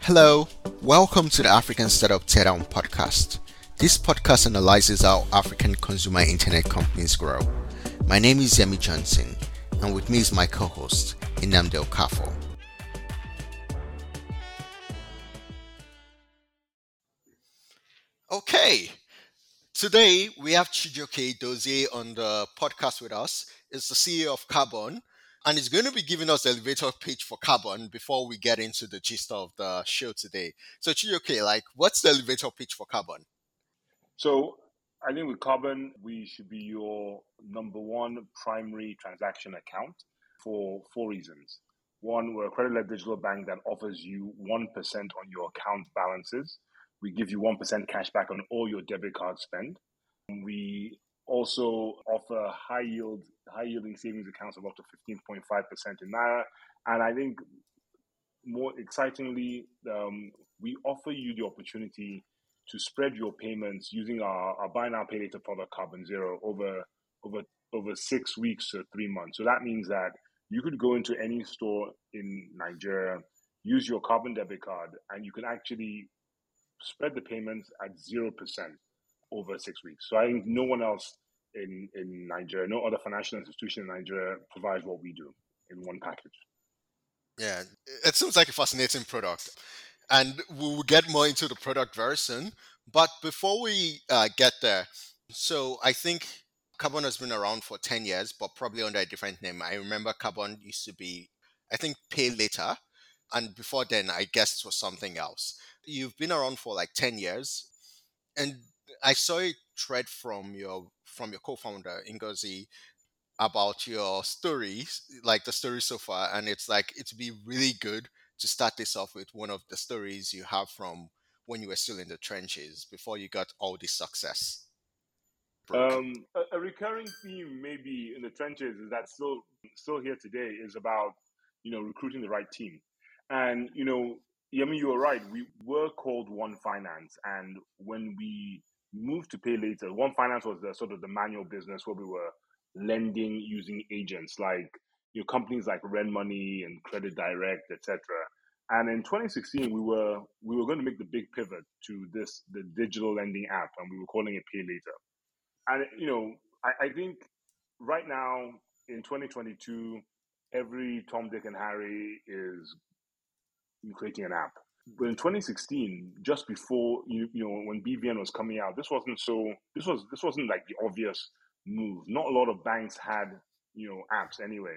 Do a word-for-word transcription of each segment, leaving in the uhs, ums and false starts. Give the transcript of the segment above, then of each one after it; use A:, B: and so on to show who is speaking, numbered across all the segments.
A: Hello, welcome to the African Startup Teardown podcast. This podcast analyzes how African consumer internet companies grow. My name is Yemi Johnson, and with me is my co-host, Nnamdi Okafor. Okay, today we have Chijioke Dozie on the podcast with us. It's the C E O of Carbon, and he's going to be giving us the elevator pitch for Carbon before we get into the gist of the show today. So Chijioke, like, what's the elevator pitch for Carbon?
B: So I think with Carbon, we should be your number one primary transaction account for four reasons. One, we're a credit-led digital bank that offers you one percent on your account balances. We give you one percent cash back on all your debit card spend. We also offer high yield, high yielding savings accounts of up to fifteen point five percent in Naira. And I think more excitingly, um, we offer you the opportunity to spread your payments using our, our buy now pay later product Carbon Zero over over over six weeks to three months. So that means that you could go into any store in Nigeria, use your Carbon debit card, and you can actually spread the payments at zero percent over six weeks. So I think no one else in in Nigeria, no other financial institution in Nigeria provides what we do in one package.
A: Yeah, it seems like a fascinating product. And we'll get more into the product very soon. But before we uh, get there, so I think Carbon has been around for ten years, but probably under a different name. I remember Carbon used to be, I think, Pay Later. And before then, I guess it was something else. You've been around for like ten years. And I saw a thread from your from your co-founder, Ngozi, about your stories, like the story so far, and it's like it'd be really good to start this off with one of the stories you have from when you were still in the trenches before you got all this success. Broke.
B: Um, a, a recurring theme, maybe in the trenches, is that still still here today is about you know recruiting the right team, and you know, I mean, you were right. We were called One Finance, and when we moved to Pay Later, One Finance was the sort of the manual business where we were lending using agents like you know companies like Ren Money and Credit Direct, et cetera. And in twenty sixteen, we were we were going to make the big pivot to this the digital lending app, and we were calling it Pay Later. And you know, I, I think right now in twenty twenty-two, every Tom, Dick, and Harry is creating an app. But in twenty sixteen, just before you, you know, when B V N was coming out, this wasn't so. This was this wasn't like the obvious move. Not a lot of banks had you know apps anyway.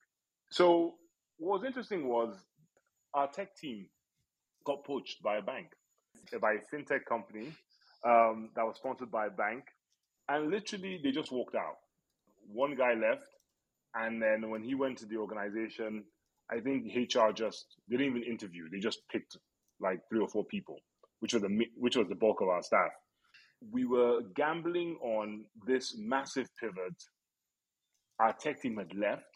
B: So what was interesting was our tech team got poached by a bank, by a fintech company um, that was sponsored by a bank, and literally they just walked out. One guy left, and then when he went to the organization, I think H R just they didn't even interview; they just picked like three or four people, which was the which was the bulk of our staff. We were gambling on this massive pivot. Our tech team had left,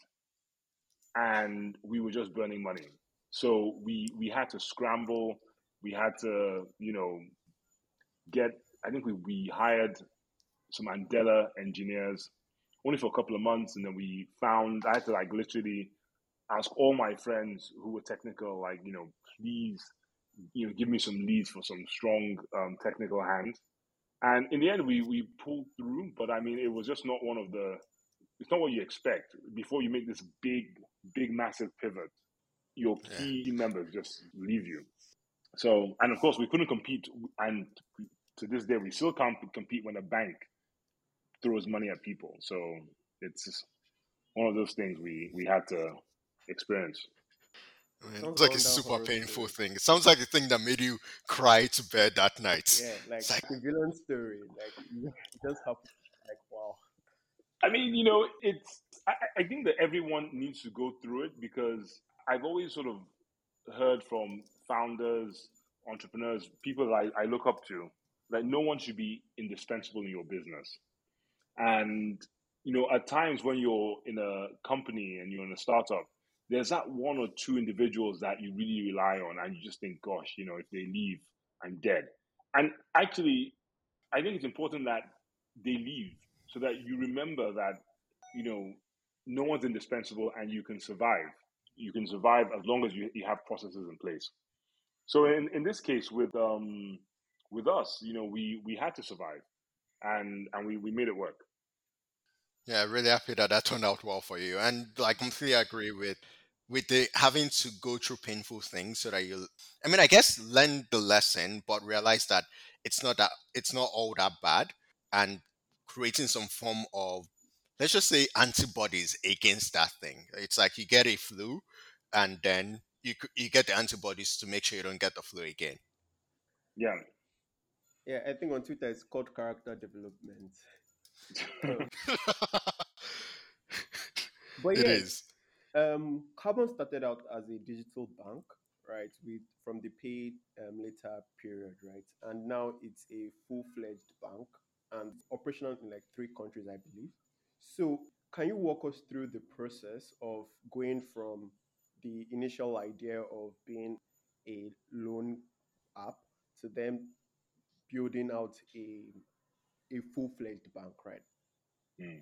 B: and we were just burning money. So we we had to scramble. We had to you know get. I think we we hired some Andela engineers only for a couple of months, and then we found I had to like literally ask all my friends who were technical, like you know, please, you know, give me some leads for some strong um, technical hands. And in the end, we we pulled through. But I mean, it was just not one of the. It's not what you expect before you make this big, big, massive pivot. Your
A: Yeah.
B: key members just leave you. So, and of course, we couldn't compete. And to this day, we still can't compete when a bank throws money at people. So it's one of those things we we had to experience.
A: I mean,
C: Sounds
A: it's like a
C: like that
A: super
C: horror
A: painful
C: story.
A: thing. It sounds like the thing that made you cry to bed that night.
C: Yeah, like
A: It's like,
C: the villain story. Like it just happened. Like wow.
B: I mean, you know, it's. I, I think that everyone needs to go through it because I've always sort of heard from founders, entrepreneurs, people I, I look up to, that no one should be indispensable in your business. And you know, at times when you're in a company and you're in a startup, there's that one or two individuals that you really rely on, and you just think, gosh, you know, if they leave, I'm dead. And actually, I think it's important that they leave so that you remember that, you know, no one's indispensable and you can survive. You can survive as long as you, you have processes in place. So in, in this case, with um with us, you know, we we had to survive, and and we we made it work.
A: Yeah, really happy that that turned out well for you. And I completely agree with with the having to go through painful things so that you I mean, I guess learn the lesson, but realize that it's not that it's not all that bad and creating some form of, let's just say, antibodies against that thing. It's like you get a flu and then you c- you get the antibodies to make sure you don't get the flu again.
B: Yeah.
C: Yeah, I think on Twitter it's called character development. Um, but
A: It
C: yeah,
A: is.
C: um, Carbon started out as a digital bank, right? With from the pay um, later period, right? And now it's a full fledged bank and it's operational in like three countries, I believe. So, can you walk us through the process of going from the initial idea of being a loan app to then building out a a full fledged bank, right?
B: Mm.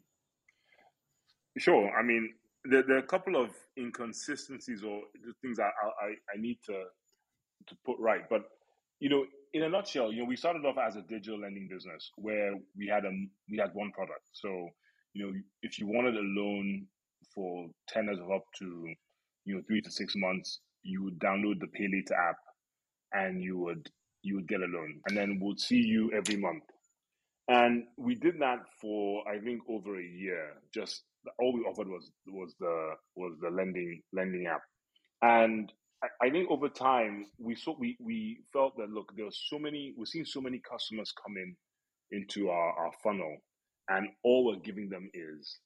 B: Sure. I mean, there, there are a couple of inconsistencies or the things I, I, I need to, to put right. But, you know, in a nutshell, you know, we started off as a digital lending business where we had a, we had one product. So, you know, if you wanted a loan for tenors of up to, you know, three to six months, you would download the Pay Later app and you would, you would get a loan. And then we'll see you every month. And we did that for I think over a year. Just all we offered was was the was the lending lending app. And I, I think over time we saw we we felt that look, there was so many we're seeing so many customers come in into our, our funnel, and all we're giving them is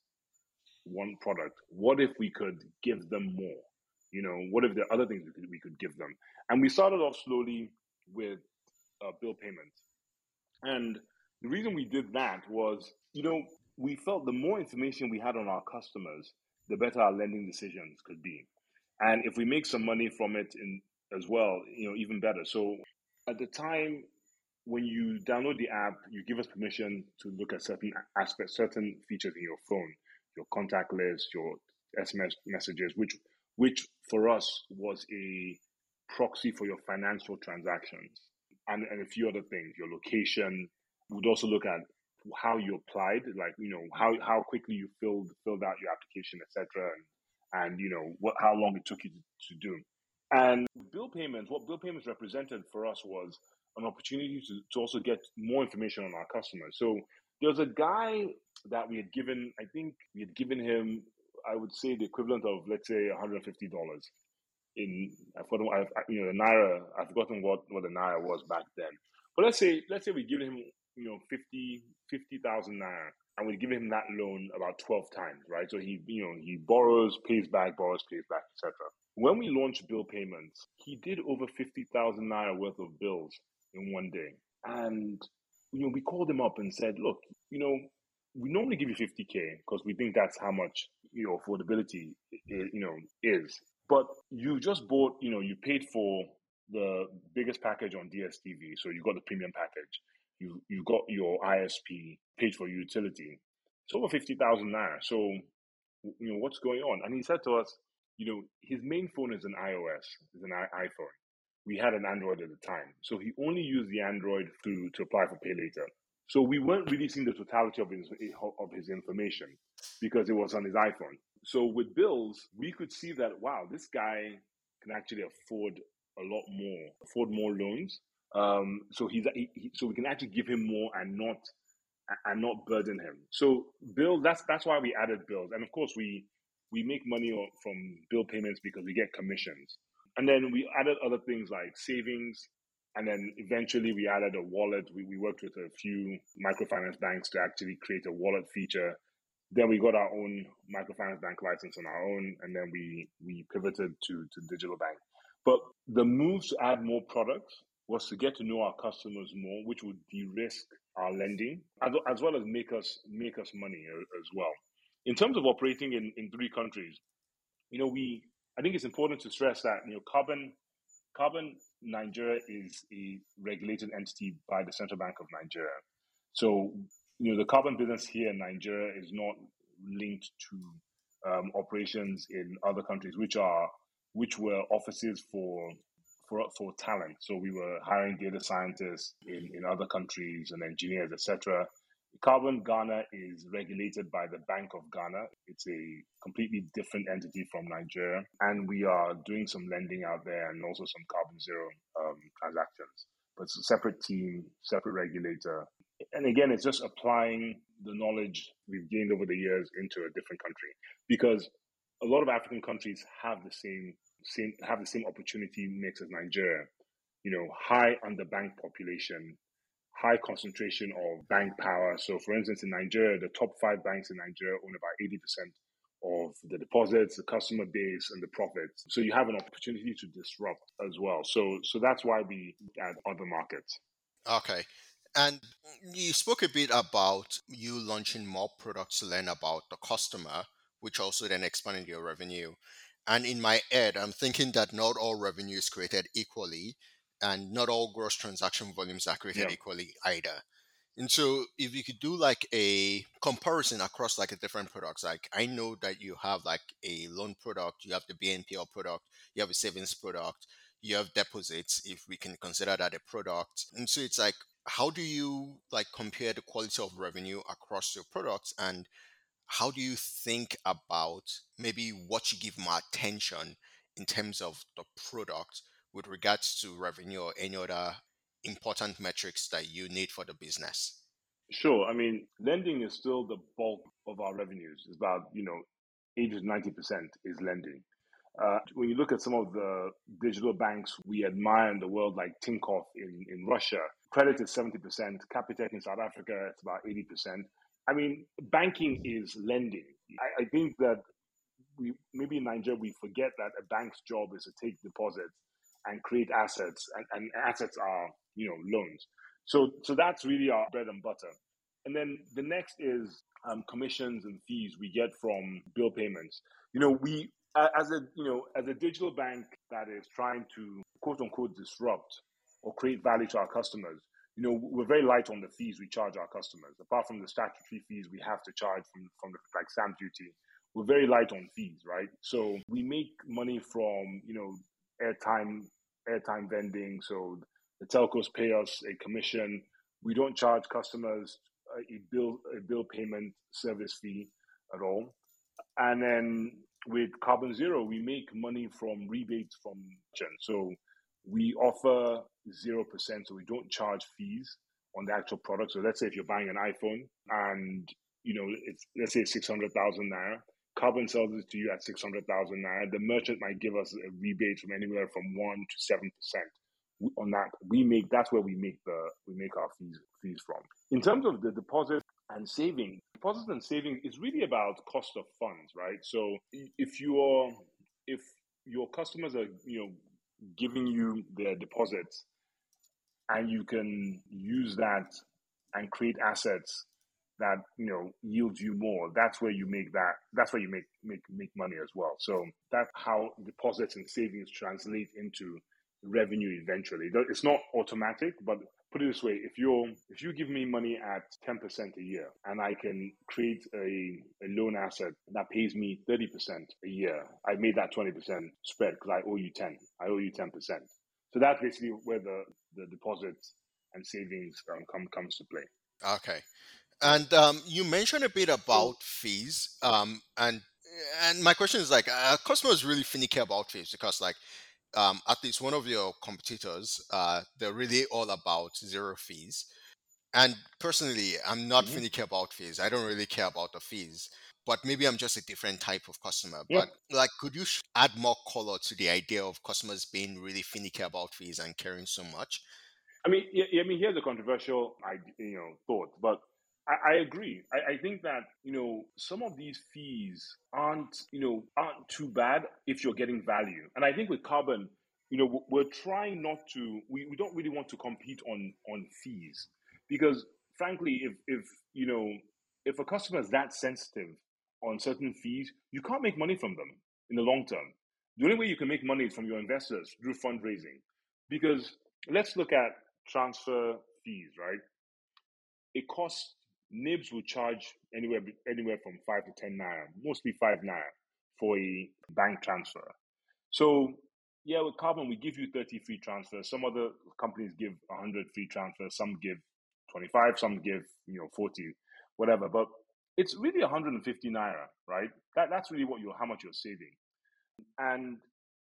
B: one product. What if we could give them more? You know, what if there are other things we could we could give them? And we started off slowly with uh, bill payments. And the reason we did that was, you know, we felt the more information we had on our customers, the better our lending decisions could be. And if we make some money from it in as well, you know, even better. So at the time when you download the app, you give us permission to look at certain aspects, certain features in your phone, your contact list, your S M S messages, which which for us was a proxy for your financial transactions and, and a few other things, your location. We'd also look at how you applied, like you know how how quickly you filled filled out your application, et cetera, and and you know what how long it took you to, to do. And bill payments, what bill payments represented for us was an opportunity to, to also get more information on our customers. So there was a guy that we had given, I think we had given him, I would say the equivalent of let's say one hundred fifty dollars in I've forgotten I've, you know the naira. I've forgotten what what the naira was back then. But let's say let's say we give him you know fifty fifty thousand naira, and we give him that loan about twelve times, right? So he you know he borrows, pays back, borrows, pays back, et cetera. When we launched bill payments, he did over fifty thousand naira worth of bills in one day, and you know we called him up and said, look, you know we normally give you fifty k because we think that's how much you know affordability you know is. But you just bought, you know, you paid for the biggest package on D S T V, so you got the premium package. You you got your I S P, paid for utility. It's over fifty thousand naira. So you know what's going on? And he said to us, you know, his main phone is an iOS, is an I- iPhone. We had an Android at the time, so he only used the Android to to apply for Pay Later. So we weren't really seeing the totality of his of his information because it was on his iPhone. So with bills, we could see that wow, this guy can actually afford a lot more, afford more loans. Um, so he's he, he- so we can actually give him more and not and not burden him. So bill that's that's why we added bills, and of course we we make money from bill payments because we get commissions, and then we added other things like savings, and then eventually we added a wallet. We, we worked with a few microfinance banks to actually create a wallet feature. Then we got our own microfinance bank license on our own, and then we we pivoted to to digital bank. But the move to add more products was to get to know our customers more, which would de-risk our lending, as, as well as make us make us money as well. In terms of operating in, in three countries, you know, we I think it's important to stress that you know, Carbon Carbon Nigeria is a regulated entity by the Central Bank of Nigeria. So, you know, the carbon business here in Nigeria is not linked to um, operations in other countries, which are which were offices for for for talent. So we were hiring data scientists in, in other countries and engineers, et cetera. Carbon Ghana is regulated by the Bank of Ghana. It's a completely different entity from Nigeria. And we are doing some lending out there and also some carbon zero um, transactions. But it's a separate team, separate regulator. And again, it's just applying the knowledge we've gained over the years into a different country. Because a lot of African countries have the same, same have the same opportunity mix as Nigeria. You know, high underbanked population, high concentration of bank power. So, for instance, in Nigeria, the top five banks in Nigeria own about eighty percent of the deposits, the customer base, and the profits. So you have an opportunity to disrupt as well. So, so that's why we add other markets.
A: Okay. And you spoke a bit about you launching more products to learn about the customer, which also then expanded your revenue. And in my head, I'm thinking that not all revenue is created equally, and not all gross transaction volumes are created
B: Yeah.
A: equally either. And so if you could do like a comparison across like a different products, like I know that you have like a loan product, you have the B N P L product, you have a savings product, you have deposits, if we can consider that a product. And so it's like, how do you like compare the quality of revenue across your products, and how do you think about maybe what you give more attention in terms of the product with regards to revenue or any other important metrics that you need for the business?
B: Sure. I mean, lending is still the bulk of our revenues. It's about, you know, eighty to ninety percent is lending. Uh, when you look at some of the digital banks we admire in the world, like Tinkoff in, in Russia, credit is seventy percent, Capitec in South Africa, it's about eighty percent. I mean, banking is lending. I, I think that we maybe in Nigeria we forget that a bank's job is to take deposits and create assets, and, and assets are, you know, loans. So so that's really our bread and butter. And then the next is um, commissions and fees we get from bill payments. You know, we as a you know as a digital bank that is trying to quote unquote disrupt or create value to our customers. You know, we're very light on the fees we charge our customers. Apart from the statutory fees we have to charge from from the, like stamp duty, we're very light on fees, right? So we make money from, you know, airtime, airtime vending. So the telcos pay us a commission. We don't charge customers a bill, a bill payment service fee at all. And then with Carbon Zero, we make money from rebates from merchants. So we offer zero percent, so we don't charge fees on the actual product. So let's say if you're buying an iPhone and, you know, it's, let's say six hundred thousand naira, Carbon sells it to you at six hundred thousand naira. The merchant might give us a rebate from anywhere from one to seven percent on that. We make that's where we make the we make our fees fees from. In terms of the deposit and saving, deposit and saving is really about cost of funds, right? So if you're if your customers are, you know, giving you their deposits and you can use that and create assets that, you know, yield you more, that's where you make that that's where you make make make money as well. So that's how deposits and savings translate into revenue eventually. It's not automatic, but put it this way: if you're if you give me money at ten percent a year and I can create a, a loan asset that pays me thirty percent a year, I made that twenty percent spread because I owe you ten. I owe you ten percent. So that's basically where the, the deposits and savings um, come comes to play.
A: Okay. And um, you mentioned a bit
B: So
A: about fees. Um, and and my question is like, uh, customers really finicky about fees because like um, at least one of your competitors, uh, they're really all about zero fees. And personally, I'm not
B: mhm.
A: finicky about fees. I don't really care about the fees, but maybe I'm just a different type of customer.
B: Yeah.
A: But like, could you sh- add more color to the idea of customers being really finicky about fees and caring so much?
B: I mean, yeah, I mean, here's a controversial, you know, thought, but I, I agree. I, I think that, you know, some of these fees aren't, you know, aren't too bad if you're getting value. And I think with carbon, you know, we're trying not to. We, we don't really want to compete on on fees because, frankly, if if you know, if a customer is that sensitive on certain fees, you can't make money from them in the long term. The only way you can make money is from your investors through fundraising, because let's look at transfer fees, right? It costs Nibs will charge anywhere anywhere from five to ten naira, mostly five naira for a bank transfer. So yeah, with carbon, we give you thirty free transfers. Some other companies give one hundred free transfers. Some give twenty-five. Some give, you know, forty, whatever. But it's really one hundred fifty naira, right? That that's really what you're how much you're saving. And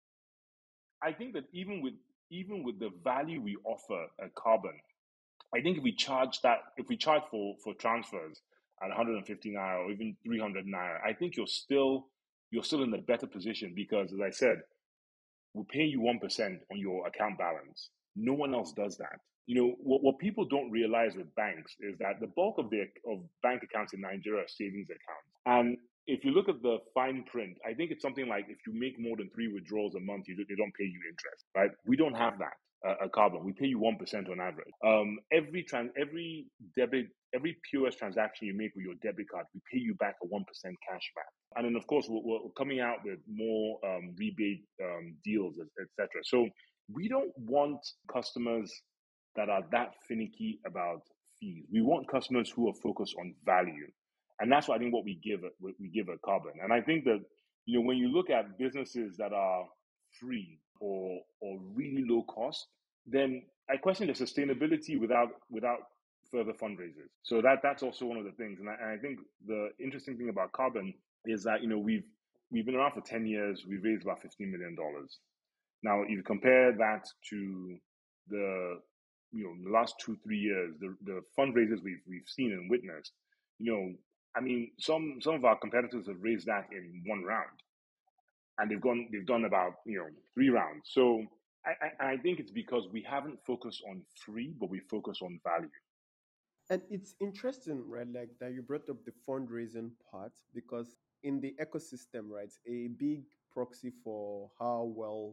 B: I think that even with even with the value we offer at carbon, I think if we charge that, if we charge for for transfers at one hundred fifty naira or even three hundred naira, I think you're still you're still in a better position because, as I said, we'll pay you one percent on your account balance. No one else does that. You know, what, what people don't realize with banks is that the bulk of their of bank accounts in Nigeria are savings accounts. And if you look at the fine print, I think it's something like if you make more than three withdrawals a month, you, they don't pay you interest, right? We don't have that uh, at Carbon. We pay you one percent on average. Um, every trans, every debit, every P O S transaction you make with your debit card, we pay you back a one percent cash back. And then, of course, we're, we're coming out with more um, rebate um, deals, et cetera. So we don't want customers that are that finicky about fees. We want customers who are focused on value, and that's what I think what we give it we give at Carbon. And I think that, you know, when you look at businesses that are free or or really low cost, then I question the sustainability without without further fundraisers. So that that's also one of the things. And I, and I think the interesting thing about Carbon is that, you know, we've we've been around for ten years. We've raised about fifteen million dollars. Now, if you compare that to the, you know, the last two three years, the the fundraisers we've we've seen and witnessed, you know, I mean, some some of our competitors have raised that in one round, and they've gone they've done about, you know, three rounds. So I, I, I think it's because we haven't focused on free, but we focus on value.
C: And it's interesting, right? Like that you brought up the fundraising part because in the ecosystem, right, a big proxy for how well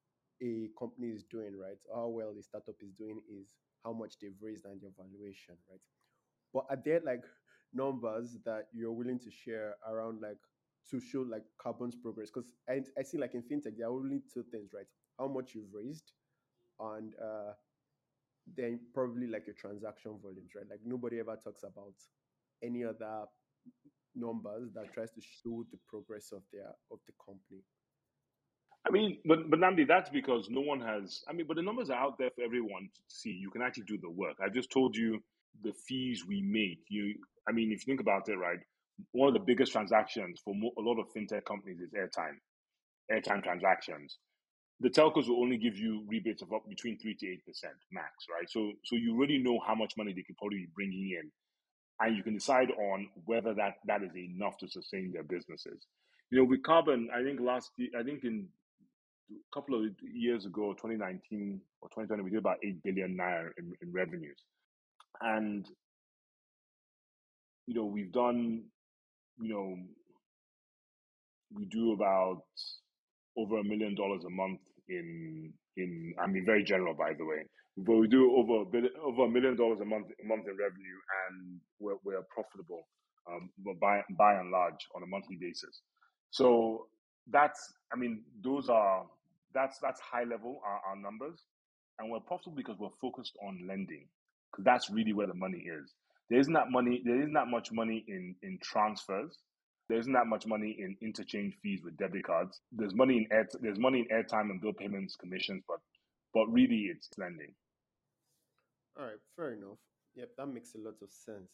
C: a company is doing, right, how well a startup is doing is how much they've raised and their valuation, right? But are there like numbers that you're willing to share around like to show like Carbon's progress? Because I, I see like in fintech, there are only two things, right? How much you've raised and uh, then probably like your transaction volumes, right? Like nobody ever talks about any other numbers that tries to show the progress of their of the company.
B: I mean, but but Namdi, that's because no one has. I mean, but the numbers are out there for everyone to see. You can actually do the work. I just told you the fees we make. You, I mean, if you think about it, right, one of the biggest transactions for mo- a lot of fintech companies is airtime, airtime transactions. The telcos will only give you rebates of up between three to eight percent max, right? So, so you already know how much money they could probably be bringing in, and you can decide on whether that that is enough to sustain their businesses. You know, with Carbon, I think last year, I think in a couple of years ago, twenty nineteen or twenty twenty, we did about eight billion naira in, in revenues. And, you know, we've done, you know, we do about over a million dollars a month in, in, I mean, very general, by the way, but we do over a billion, over a million dollars a month, a month in revenue, and we're, we're profitable, um, but by, by and large on a monthly basis. So that's, I mean, those are, that's, that's high level, our, our numbers. And we're profitable because we're focused on lending, because that's really where the money is. There isn't that money. There isn't that much money in in transfers. There isn't that much money in interchange fees with debit cards. There's money in air. There's money in airtime and bill payments, commissions, but but really it's lending.
C: All right, fair enough. Yep, that makes a lot of sense.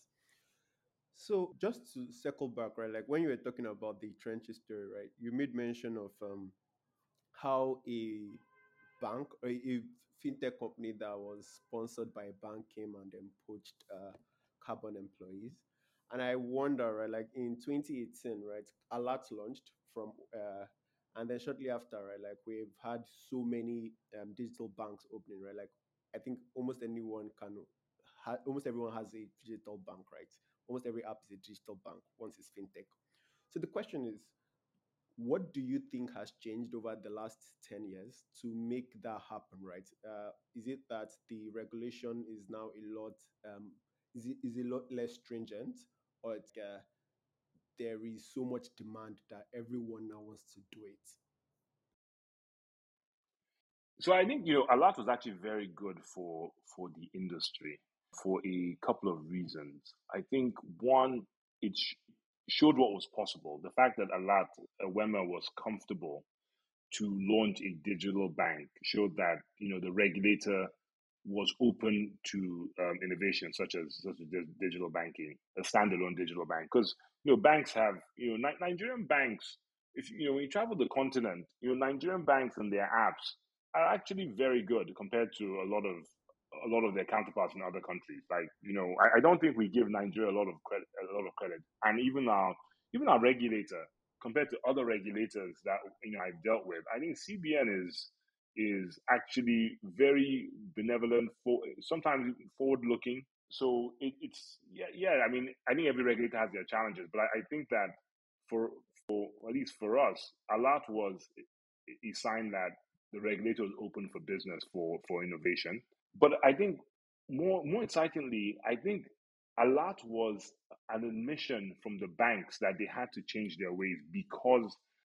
C: So just to circle back, right, like when you were talking about the trenches story, right, you made mention of um, how a bank or a fintech company that was sponsored by a bank came and then poached uh, Carbon employees. And I wonder, right, like in twenty eighteen, right, Alert launched from, uh, and then shortly after, right, like we've had so many um, digital banks opening, right? Like I think almost anyone can, ha- almost everyone has a digital bank, right? Almost every app is a digital bank once it's fintech. So the question is, what do you think has changed over the last ten years to make that happen, right? Uh, is it that the regulation is now a lot, um, is, it, is a lot less stringent, or it's, uh, there is so much demand that everyone now wants to do it?
B: So I think, you know, Alert was actually very good for for the industry for a couple of reasons. I think one, it sh- showed what was possible. The fact that Alert, uh, Wema was comfortable to launch a digital bank showed that you know the regulator was open to um, innovation such as such as digital banking, a standalone digital bank. Because you know banks have you know Ni- Nigerian banks. If you know when you travel the continent, you know Nigerian banks and their apps are actually very good compared to a lot of a lot of their counterparts in other countries. Like you know, I, I don't think we give Nigeria a lot of credit, a lot of credit, and even our even our regulator compared to other regulators that you know I've dealt with, I think C B N is is actually very benevolent, for sometimes forward looking. So it, it's yeah, yeah. I mean, I think every regulator has their challenges, but I, I think that for for at least for us, a lot was a sign that the regulator was open for business for for innovation. But I think more more excitingly, I think a lot was an admission from the banks that they had to change their ways because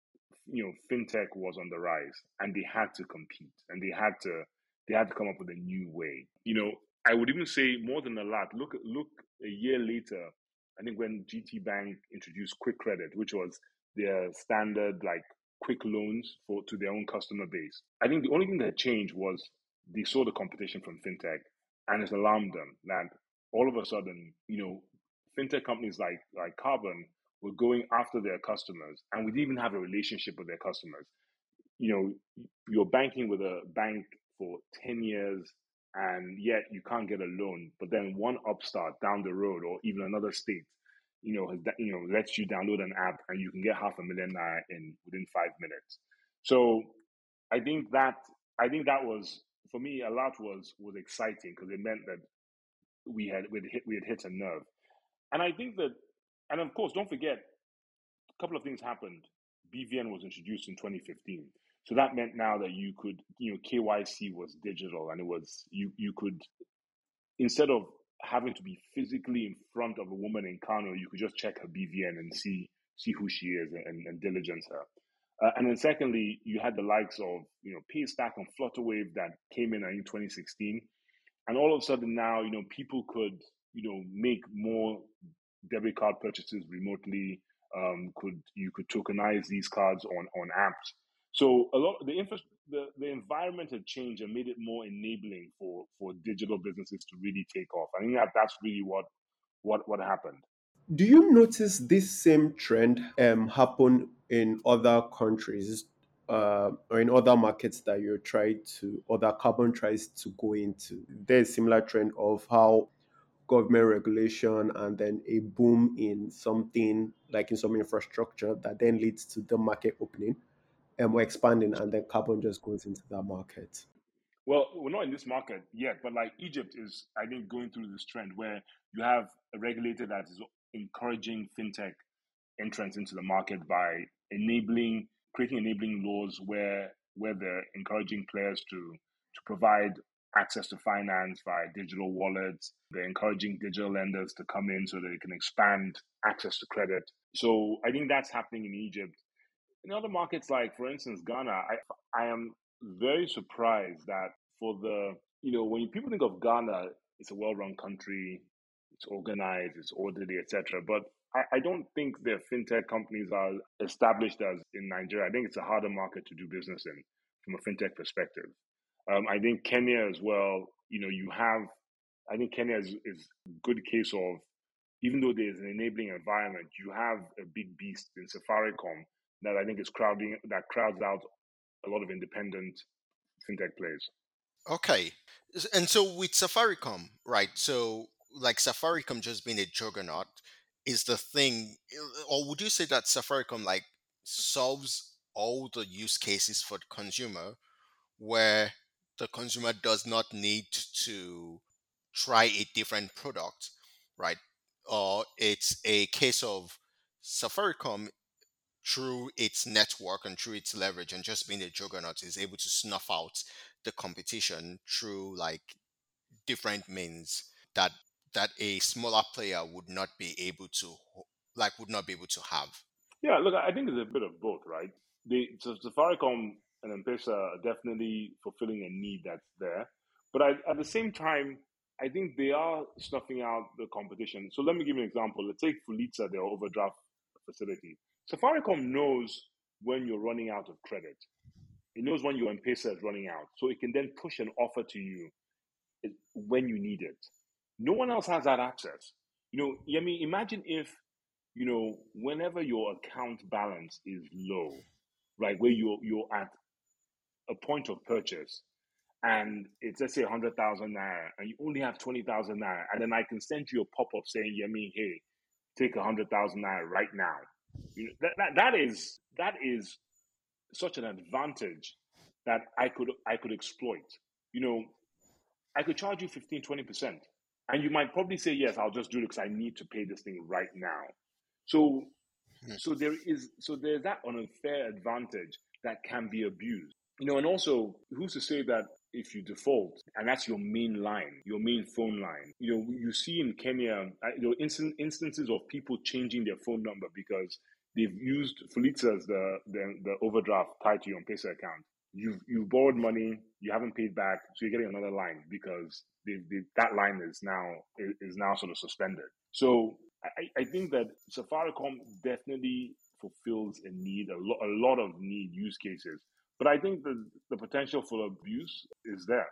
B: you know fintech was on the rise and they had to compete and they had to they had to come up with a new way. You know, I would even say more than a lot. Look look a year later, I think when G T Bank introduced Quick Credit, which was their standard like quick loans for to their own customer base. I think the only thing that changed was they saw the competition from fintech and it alarmed them that all of a sudden, you know, fintech companies like like Carbon were going after their customers and we didn't even have a relationship with their customers. You know, you're banking with a bank for ten years and yet you can't get a loan, but then one upstart down the road or even another state, you know, has, you know, lets you download an app and you can get half a million naira in within five minutes. So I think that I think that was for me a lot was was exciting because it meant that we had we had hit we had hit a nerve. And I think that and of course don't forget a couple of things happened. B V N was introduced in twenty fifteen. So that meant now that you could, you know, K Y C was digital and it was, you, you could, instead of having to be physically in front of a woman in Kano, you could just check her B V N and see, see who she is and, and diligence her. Uh, and then secondly, you had the likes of, you know, Paystack and Flutterwave that came in in twenty sixteen. And all of a sudden now, you know, people could, you know, make more debit card purchases remotely. Um, could you could tokenize these cards on on apps. So a lot the infra- the the environment had changed and made it more enabling for for digital businesses to really take off. I think that that's really what what what happened.
C: Do you notice this same trend um, happen in other countries uh, or in other markets that you're trying to, or that Carbon tries to go into? There's a similar trend of how government regulation and then a boom in something like in some infrastructure that then leads to the market opening and we're expanding, and then Carbon just goes into that market.
B: Well, we're not in this market yet, but like Egypt is, I think, going through this trend where you have a regulator that is encouraging fintech entrance into the market by enabling, creating enabling laws where where they're encouraging players to to provide access to finance via digital wallets. They're encouraging digital lenders to come in so that they can expand access to credit. So I think that's happening in Egypt. In other markets, like for instance Ghana, I I am very surprised that for the you know when people think of Ghana, it's a well-run country, it's organized, it's orderly, et cetera. But I, I don't think their fintech companies are established as in Nigeria. I think it's a harder market to do business in from a fintech perspective. Um, I think Kenya as well. You know, you have. I think Kenya is is a good case of even though there's an enabling environment, you have a big beast in Safaricom that I think is crowding that crowds out a lot of independent fintech players.
A: Okay. S- And so with Safaricom, right? So like Safaricom just being a juggernaut is the thing, uh, or would you say that Safaricom like solves all the use cases for the consumer where the consumer does not need to try a different product, right? Or it's a case of Safaricom through its network and through its leverage and just being a juggernaut is able to snuff out the competition through like different means that that a smaller player would not be able to like would not be able to have.
B: Yeah, look, I think it's a bit of both, right? They so Safaricom and M-Pesa are definitely fulfilling a need that's there, but I, at the same time, I think they are snuffing out the competition. So let me give you an example. Let's take Fulitza, their overdraft facility. Safaricom knows when you're running out of credit. It knows when your M-Pesa is running out. So it can then push an offer to you when you need it. No one else has that access. You know, I mean, imagine if, you know, whenever your account balance is low, right, where you're, you're at a point of purchase, and it's, let's say, one hundred thousand naira, and you only have twenty thousand naira, and then I can send you a pop-up saying, Yemi, hey, take one hundred thousand naira right now. You know, that, that, that is that is such an advantage that I could I could exploit. You know, I could charge you fifteen, twenty percent. And you might probably say, yes, I'll just do it because I need to pay this thing right now. So so there is so there's that unfair advantage that can be abused. You know, and also, who's to say that if you default and that's your main line, your main phone line, you know, you see in Kenya, uh, you know, instant, instances of people changing their phone number because they've used Fuliza's the, the the overdraft tied to your M-Pesa account. You've you've borrowed money, you haven't paid back, so you're getting another line because they, they, that line is now is now sort of suspended. So I, I think that Safaricom definitely fulfills a need, a, lo- a lot of need use cases. But I think the, the potential for abuse is there.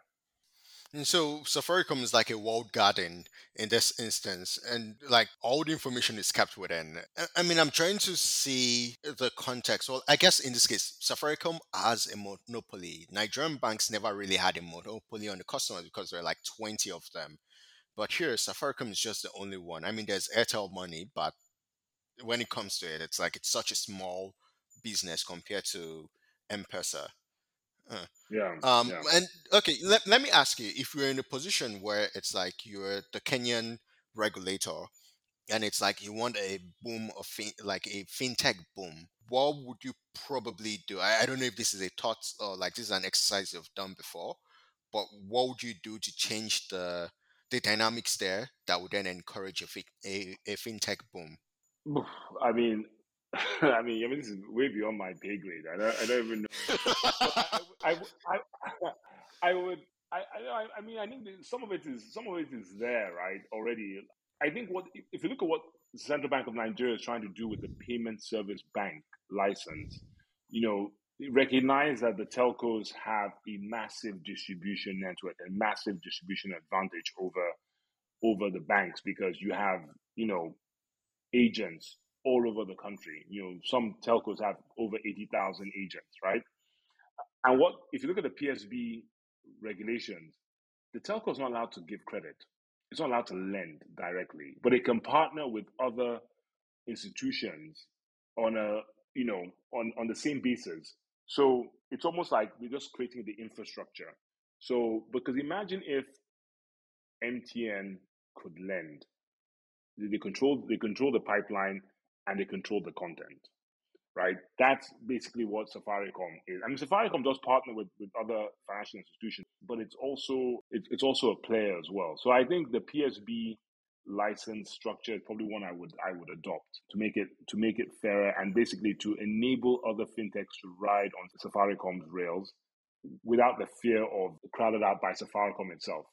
A: And so Safaricom is like a walled garden in this instance, and like all the information is kept within. I I mean, I'm trying to see the context. Well, I guess in this case, Safaricom has a monopoly. Nigerian banks never really had a monopoly on the customers because there are like twenty of them. But here, Safaricom is just the only one. I mean, there's Airtel Money, but when it comes to it, it's like it's such a small business compared to M-Pesa. Uh,
B: Yeah,
A: um,
B: yeah.
A: and okay, let, let me ask you, if you're in a position where it's like you're the Kenyan regulator and it's like you want a boom of fin- like a fintech boom, what would you probably do? I, I don't know if this is a thought or like this is an exercise you've done before, but what would you do to change the the dynamics there that would then encourage a, fi- a, a fintech boom?
B: I mean, I mean, I mean, this is way beyond my pay grade. I don't, I don't even know. But I, I, I, I, I would, I, I, I mean, I think that some of it is, some of it is there, right, already. I think what, if you look at what the Central Bank of Nigeria is trying to do with the payment service bank license, you know, recognize that the telcos have a massive distribution network and massive distribution advantage over over the banks because you have, you know, agents all over the country. You know, some telcos have over eighty thousand agents, right? And what, if you look at the P S B regulations, the telco is not allowed to give credit. It's not allowed to lend directly, but it can partner with other institutions on a, you know, on, on the same basis. So it's almost like we're just creating the infrastructure. So, because imagine if M T N could lend, they control they control the pipeline and they control the content, right? That's basically what Safaricom is. I mean, Safaricom does partner with, with other financial institutions, but it's also it, it's also a player as well. So I think the P S B license structure is probably one I would I would adopt to make it to make it fairer and basically to enable other fintechs to ride on Safaricom's rails without the fear of crowded out by Safaricom itself.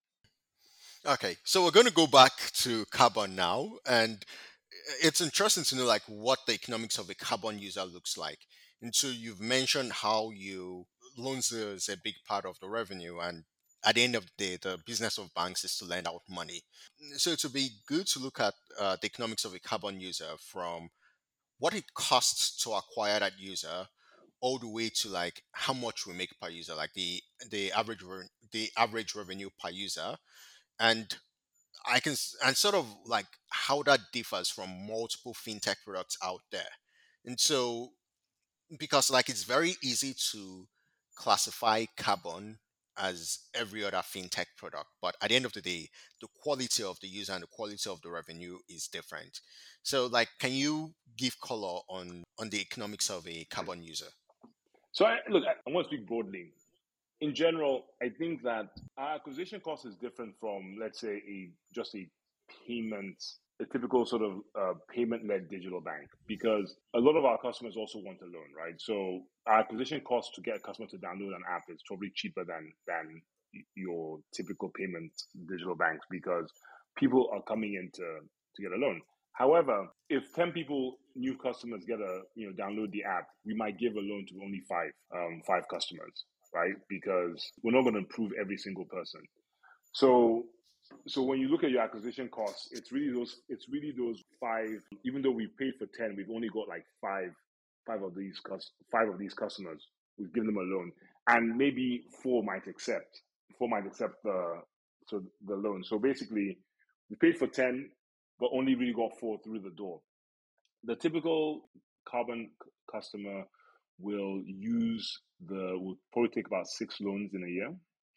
A: Okay, so we're going to go back to carbon now, and it's interesting to know like what the economics of a carbon user looks like. And so you've mentioned how you loans is a big part of the revenue, and at the end of the day, the business of banks is to lend out money. So it would be good to look at uh, the economics of a carbon user from what it costs to acquire that user all the way to like how much we make per user, like the the average re- the average revenue per user, and I can s- and sort of like how that differs from multiple fintech products out there. And so because like it's very easy to classify carbon as every other fintech product, but at the end of the day, the quality of the user and the quality of the revenue is different. So like can you give color on on the economics of a carbon user?
B: So I, look, I, I want to speak broadly. In general, I think that our acquisition cost is different from, let's say, a just a payment, a typical sort of uh, payment-led digital bank, because a lot of our customers also want a loan, right? So our acquisition cost to get a customer to download an app is probably cheaper than than your typical payment digital banks because people are coming in to, to get a loan. However, if ten people, new customers, get a you know download the app, we might give a loan to only five um, five customers, right? Because we're not going to improve every single person. So so when you look at your acquisition costs, it's really those it's really those five. Even though we paid for ten, we've only got like five five of these cus- five of these customers. We've given them a loan, and maybe four might accept. Four might accept the so the loan. So basically, we paid for ten, but only really got four through the door. The typical Carbon c- customer will use the will probably take about six loans in a year,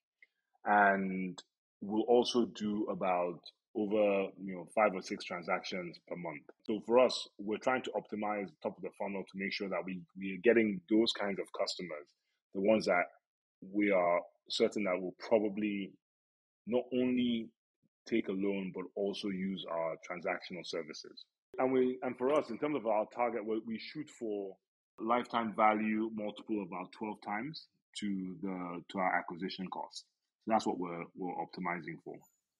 B: and we'll also do about over you know five or six transactions per month. So for us, we're trying to optimize top of the funnel to make sure that we we are getting those kinds of customers, the ones that we are certain that will probably not only take a loan but also use our transactional services. And we and for us, in terms of our target, we, we shoot for lifetime value multiple of about twelve times to the to our acquisition cost. So that's what we're we're optimizing for.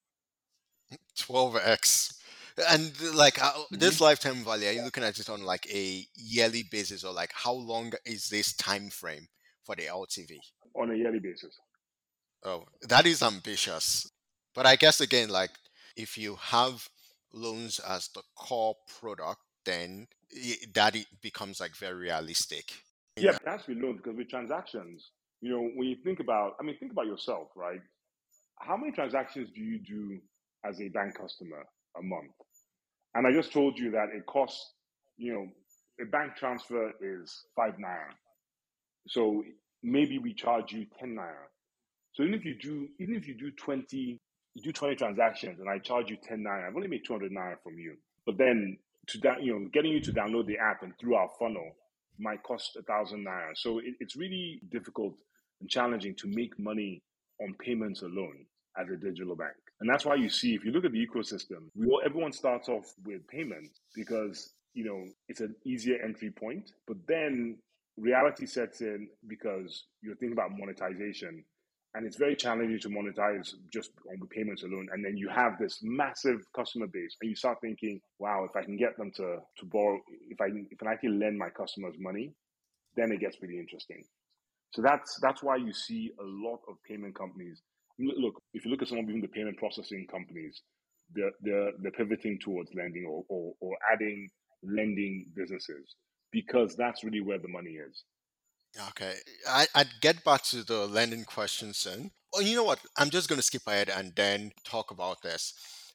A: twelve x. And like how, this
B: Hmm.
A: lifetime value, are you looking at it on like a yearly basis, or like how long is this time frame for the L T V?
B: On a yearly basis.
A: Oh, that is ambitious. But I guess again, like if you have loans as the core product, then i- that it becomes like very realistic.
B: Yeah,
A: In
B: it has to be loans because with transactions, you know, when you think about, I mean, think about yourself, right? How many transactions do you do as a bank customer a month? And I just told you that it costs, you know, a bank transfer is five naira. So maybe we charge you ten naira. So even if you do, even if you do twenty, you do twenty transactions, and I charge you ten naira, I've only made two hundred naira from you. But then to that, you know, getting you to download the app and through our funnel might cost a thousand naira. So it, it's really difficult and challenging to make money on payments alone as a digital bank. And that's why you see, if you look at the ecosystem, we all, everyone starts off with payments because you know it's an easier entry point. But then reality sets in because you're thinking about monetization, and it's very challenging to monetize just on the payments alone. And then you have this massive customer base, and you start thinking, "Wow, if I can get them to to borrow, if I if I can actually lend my customers money, then it gets pretty interesting." So that's that's why you see a lot of payment companies. Look, if you look at some of even the payment processing companies, they're they're, they're pivoting towards lending or, or or adding lending businesses because that's really where the money is.
A: Okay, I, I'd get back to the lending question soon. Oh, you know what? I'm just going to skip ahead and then talk about this.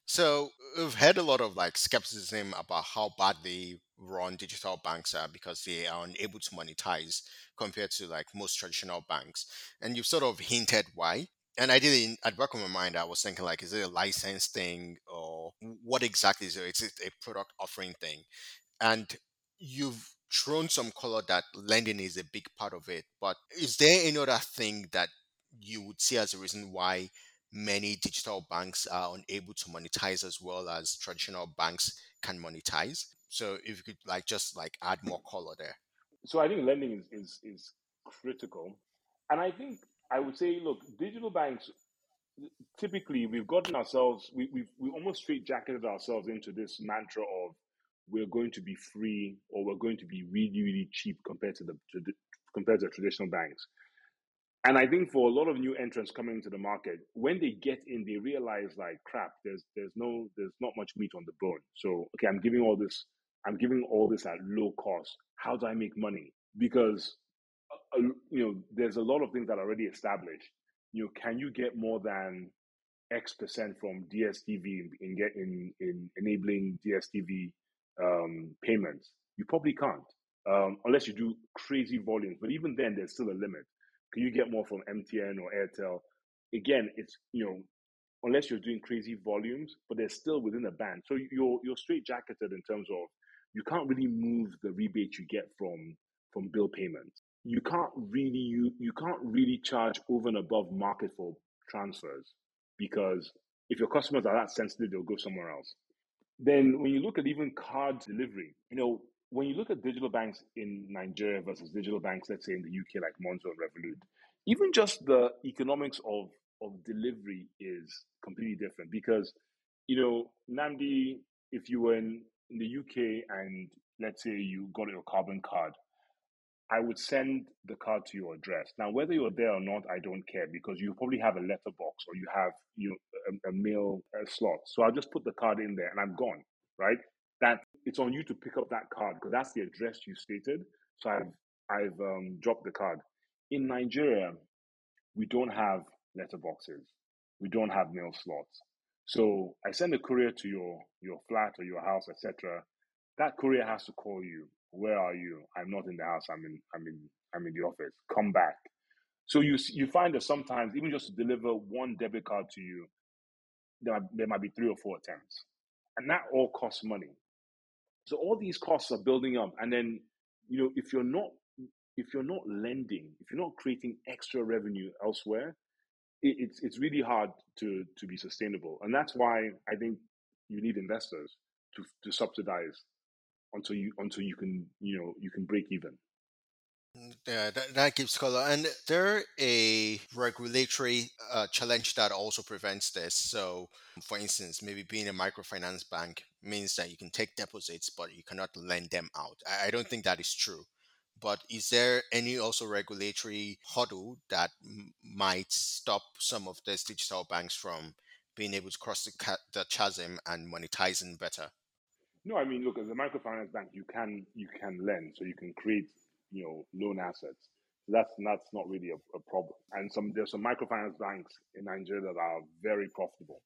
A: So we've had a lot of like skepticism about how badly run digital banks are because they are unable to monetize compared to like most traditional banks. And you've sort of hinted why. And I didn't, at back of my mind, I was thinking like, is it a license thing or what exactly is it? Is it a product offering thing? And you've thrown some color that lending is a big part of it. But is there any other thing that you would see as a reason why many digital banks are unable to monetize as well as traditional banks can monetize? So if you could like just like add more color there.
B: So I think lending is is, is critical, and I think I would say, look, digital banks typically we've gotten ourselves we, we've we almost straight jacketed ourselves into this mantra of we're going to be free or we're going to be really really cheap compared to the to the, compared to traditional banks. And I think for a lot of new entrants coming into the market, when they get in, they realize like crap, there's there's no there's not much meat on the bone. So okay, I'm giving all this I'm giving all this at low cost. How do I make money? Because uh, you know there's a lot of things that are already established. You know, can you get more than X percent from D S T V in, in get in, in enabling D S T V um, payments? You probably can't um, unless you do crazy volumes. But even then, there's still a limit. Can you get more from M T N or Airtel? Again, it's you know unless you're doing crazy volumes, but they're still within a band. So you're you're straight jacketed in terms of you can't really move the rebate you get from from bill payments. You can't really you you can't really charge over and above market for transfers because if your customers are that sensitive, they'll go somewhere else. Then when you look at even card delivery, you know, when you look at digital banks in Nigeria versus digital banks, let's say in the U K, like Monzo and Revolut, even just the economics of of delivery is completely different because, you know, Namdi, if you were in in the U K and let's say you got your carbon card, I would send the card to your address. Now, whether you're there or not, I don't care because you probably have a letterbox or you have you know a, a mail uh slot. So I'll just put the card in there and I'm gone, right? That it's on you to pick up that card because that's the address you stated. So I've I've um, dropped the card. In Nigeria, we don't have letterboxes. We don't have mail slots. So I send a courier to your your flat or your house, et cetera. That courier has to call you. Where are you? I'm not in the house. I'm in I'm in I'm in the office. Come back. So you you find that sometimes even just to deliver one debit card to you, there might, there might be three or four attempts, and that all costs money. So all these costs are building up, and then you know if you're not if you're not lending, if you're not creating extra revenue elsewhere, it, it's it's really hard to to be sustainable, and that's why I think you need investors to to subsidize until you until you can you know you can break even.
A: Yeah, that, that gives color. And there a regulatory uh, challenge that also prevents this. So, for instance, maybe being a microfinance bank means that you can take deposits, but you cannot lend them out. I, I don't think that is true. But is there any also regulatory hurdle that m- might stop some of these digital banks from being able to cross the, ca- the chasm and monetizing better?
B: No, I mean, look, as a microfinance bank, you can you can lend, so you can create you know loan assets. So that's that's not really a, a problem. And some there's some microfinance banks in Nigeria that are very profitable.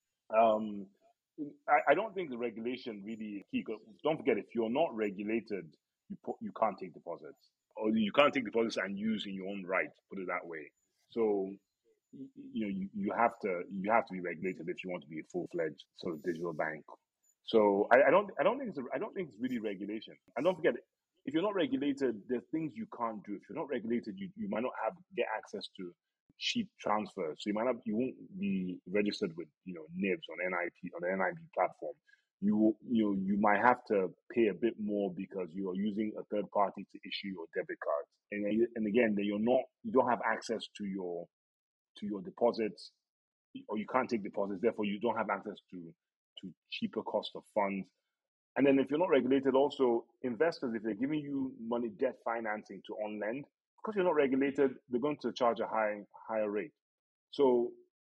B: Um, I, I don't think the regulation really key. 'Cause don't forget, if you're not regulated, you put, you can't take deposits, or you can't take deposits and use in your own right. Put it that way. So y- you know you, you have to you have to be regulated if you want to be a full fledged sort of digital bank. So I, I don't I don't think it's a, I don't think it's really regulation. And don't forget, if you're not regulated, there's things you can't do. If you're not regulated, you, you might not have get access to cheap transfers. So you might not you won't be registered with you know N I B S on N I P on the N I B platform. You will- you know, you might have to pay a bit more because you are using a third party to issue your debit cards. And then- and again, then you're not you don't have access to your to your deposits, or you can't take deposits. Therefore, you don't have access to to cheaper cost of funds. And then if you're not regulated, also investors, if they're giving you money debt financing to on lend, because you're not regulated, they're going to charge a high higher rate. So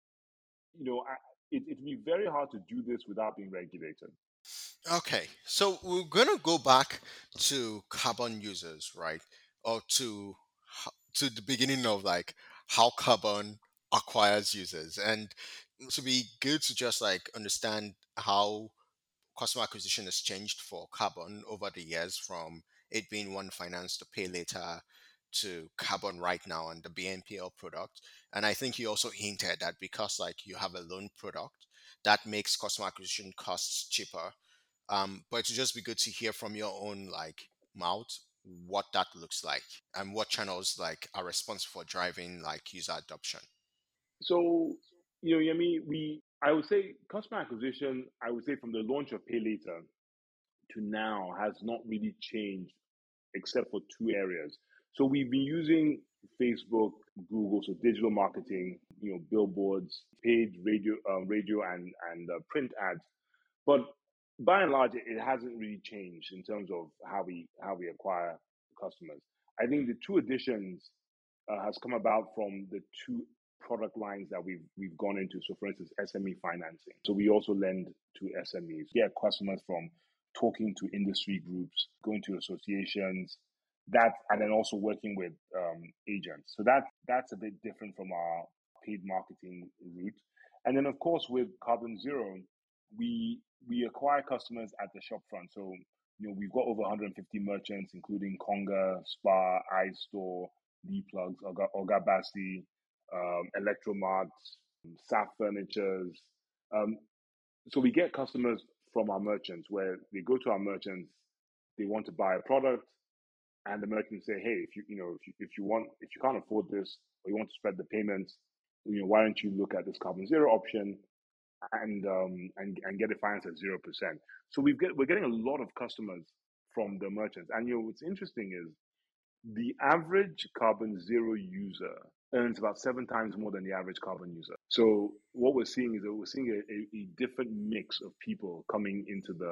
B: you know, I, it it'd be very hard to do this without being regulated.
A: Okay, so we're gonna go back to carbon users, right? Or to ho- to the beginning of like how carbon acquires users, and to be good to just like understand how customer acquisition has changed for carbon over the years from it being one finance to pay later to carbon right now and the B N P L product. And I think you also hinted that because like you have a loan product that makes customer acquisition costs cheaper. Um, but it'd just be good to hear from your own like mouth what that looks like and what channels like are responsible for driving like user adoption.
B: So you know, Yemi, we I would say customer acquisition, I would say from the launch of Pay Later to now has not really changed except for two areas. So we've been using Facebook, Google, so digital marketing, you know, billboards, paid radio, uh, radio and and uh, print ads. But by and large, it hasn't really changed in terms of how we how we acquire customers. I think the two additions uh, has come about from the two product lines that we've we've gone into. So, for instance, S M E financing. So we also lend to S M Es. Get customers from talking to industry groups, going to associations, that, and then also working with um, agents. So that that's a bit different from our paid marketing route. And then, of course, with Carbon Zero, we we acquire customers at the shop front. So you know we've got over one hundred fifty merchants, including Conga, Spa, iStore, D Plugs, Oga, Oga Basi, um, Electromart, S A F Furnitures. Um, so we get customers from our merchants where they go to our merchants, they want to buy a product, and the merchant say, hey, if you you know if you if you want if you can't afford this or you want to spread the payments, you know why don't you look at this Carbon Zero option and um and, and get it financed at zero percent. So we've get we're getting a lot of customers from the merchants. And you know what's interesting is the average Carbon Zero user earns about seven times more than the average carbon user. So what we're seeing is that we're seeing a, a, a different mix of people coming into the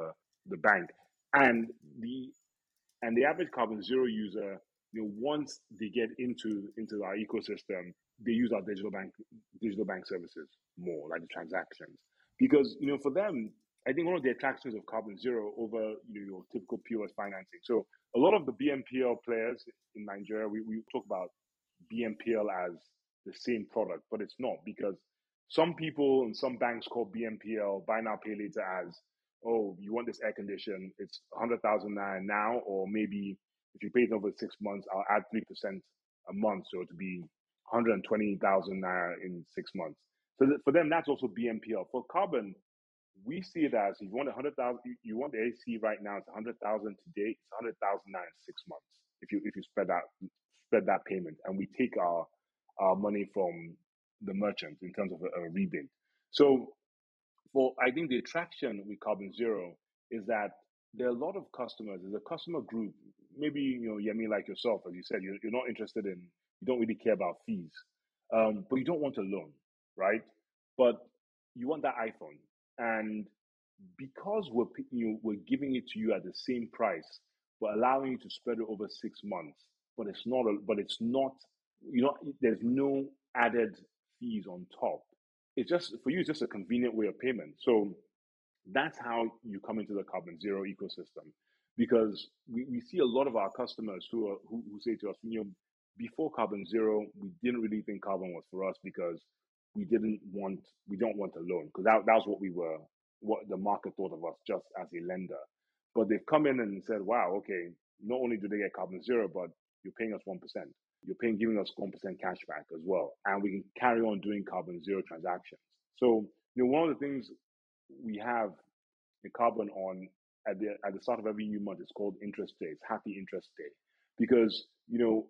B: the bank. And the and the average Carbon Zero user, you know, once they get into into our ecosystem, they use our digital bank digital bank services more, like the transactions, because you know for them, I think one of the attractions of Carbon Zero over you know, your typical P O S financing. So a lot of the B N P L players in Nigeria, we, we talk about B N P L as the same product, but it's not, because some people and some banks call B N P L, buy now pay later, as, oh, you want this air condition, it's one hundred thousand naira now, or maybe if you pay it over six months, I'll add three percent a month, so to be one hundred twenty thousand naira in six months. So that, for them, that's also B N P L. For Carbon, we see it as, if you want a hundred thousand, you want the A C right now, it's a hundred thousand today, it's a hundred thousand naira in six months. If you if you spread that spread that payment, and we take our our money from the merchant in terms of a, a rebate. So for I think the attraction with Carbon Zero is that there are a lot of customers. There's a customer group, maybe you know, Yemi, like yourself, as you said, you're, you're not interested in, you don't really care about fees, um, but you don't want a loan, right? But you want that iPhone, and because we're you know, we're giving it to you at the same price, but allowing you to spread it over six months, but it's not a, but it's not you know there's no added fees on top. It's just for you, it's just a convenient way of payment. So that's how you come into the Carbon Zero ecosystem, because we, we see a lot of our customers who are who, who say to us, you know, before Carbon Zero, we didn't really think carbon was for us, because we didn't want we don't want a loan, because that, that was what we were what the market thought of us, just as a lender. But they've come in and said, wow, okay, not only do they get Carbon Zero, but you're paying us one percent. You're paying giving us one percent cash back as well, and we can carry on doing Carbon Zero transactions. So you know, one of the things we have in Carbon on at the at the start of every new month is called interest day. It's happy interest day, because you know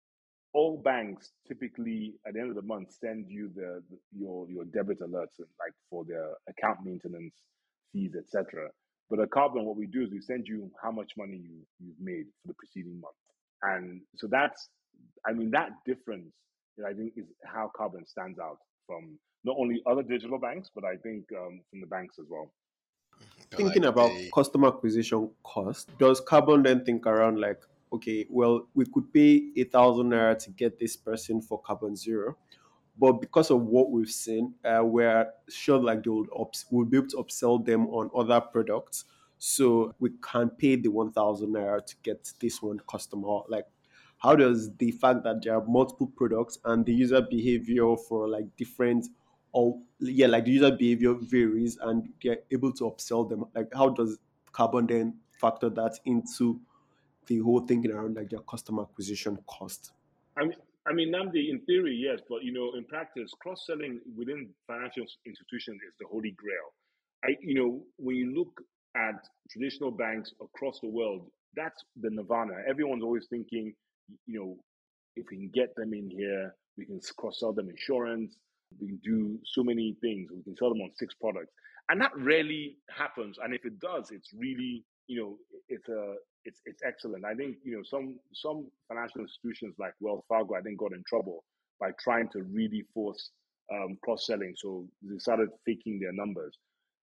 B: all banks typically at the end of the month send you the, the your your debit alerts, like for their account maintenance fees, et cetera. But at Carbon, what we do is we send you how much money you you've made for the preceding month, and so that's, I mean, that difference, I think, is how Carbon stands out from not only other digital banks, but I think um, from the banks as well.
A: I like
C: Thinking about
A: the
C: customer acquisition cost, does Carbon then think around like, okay, well, we could pay a thousand naira to get this person for Carbon Zero, but because of what we've seen, uh, we're sure like they will ups- we'll be able to upsell them on other products. So we can pay the one thousand naira to get this one customer. Like, how does the fact that there are multiple products and the user behavior for like different, or yeah, like the user behavior varies and they're able to upsell them? Like, how does Carbon then factor that into the whole thinking around like their customer acquisition cost?
B: I mean, I mean, Namdi, in theory, yes, but you know, in practice, cross-selling within financial institutions is the holy grail. I, you know, when you look at traditional banks across the world, that's the nirvana. Everyone's always thinking, you know, if we can get them in here, we can cross-sell them insurance. We can do so many things. We can sell them on six products, and that rarely happens. And if it does, it's really, you know, it's a it's it's excellent. I think you know some some financial institutions like Wells Fargo, I think, got in trouble by trying to really force um, cross selling. So they started faking their numbers.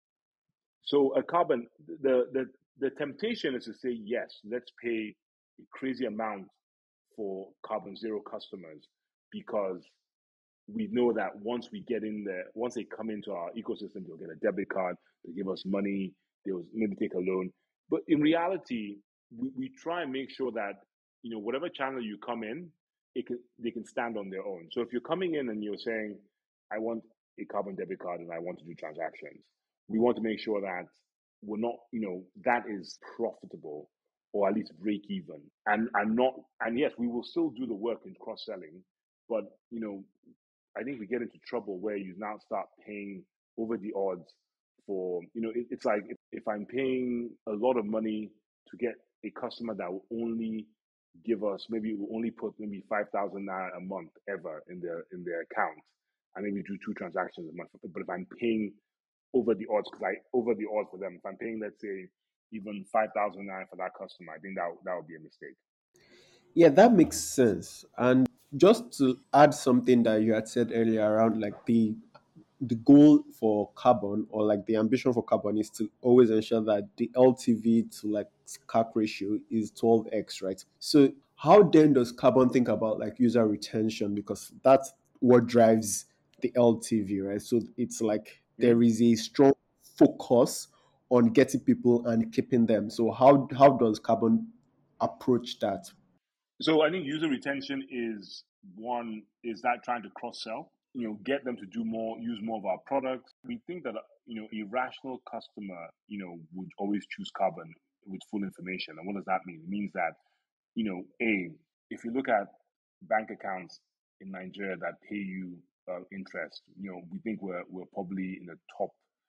B: So a Carbon, the the the temptation is to say yes, let's pay a crazy amount for Carbon Zero customers, because we know that once we get in there, once they come into our ecosystem, they'll get a debit card, they'll give us money, they'll maybe take a loan. But in reality, we, we try and make sure that, you know, whatever channel you come in, it can they can stand on their own. So if you're coming in and you're saying, I want a Carbon debit card and I want to do transactions, we want to make sure that we're not, you know, that is profitable, or at least break even. And and not and yes, we will still do the work in cross selling, but you know, I think we get into trouble where you now start paying over the odds for, you know, it, it's like if, if I'm paying a lot of money to get a customer that will only give us, maybe will only put maybe five thousand naira a month ever in their in their account, and maybe do two transactions a month. But if I'm paying over the odds, because I over the odds for them, if I'm paying, let's say, even five thousand naira for that customer, I think that that would be a mistake.
C: Yeah, that makes sense. And just to add something that you had said earlier around like the the goal for carbon, or like the ambition for carbon, is to always ensure that the L T V to like C A C ratio is twelve x, right? So how then does carbon think about like user retention? Because that's what drives the L T V, right? So it's like
B: Mm.
C: there is a strong focus on getting people and keeping them. So how how does carbon approach that?
B: So I think user retention is one is that trying to cross sell, you know, get them to do more, use more of our products. We think that you know a rational customer, you know, would always choose carbon with full information. And what does that mean? It means that you know, a if you look at bank accounts in Nigeria that pay you uh, interest, you know, we think we're we're probably in the top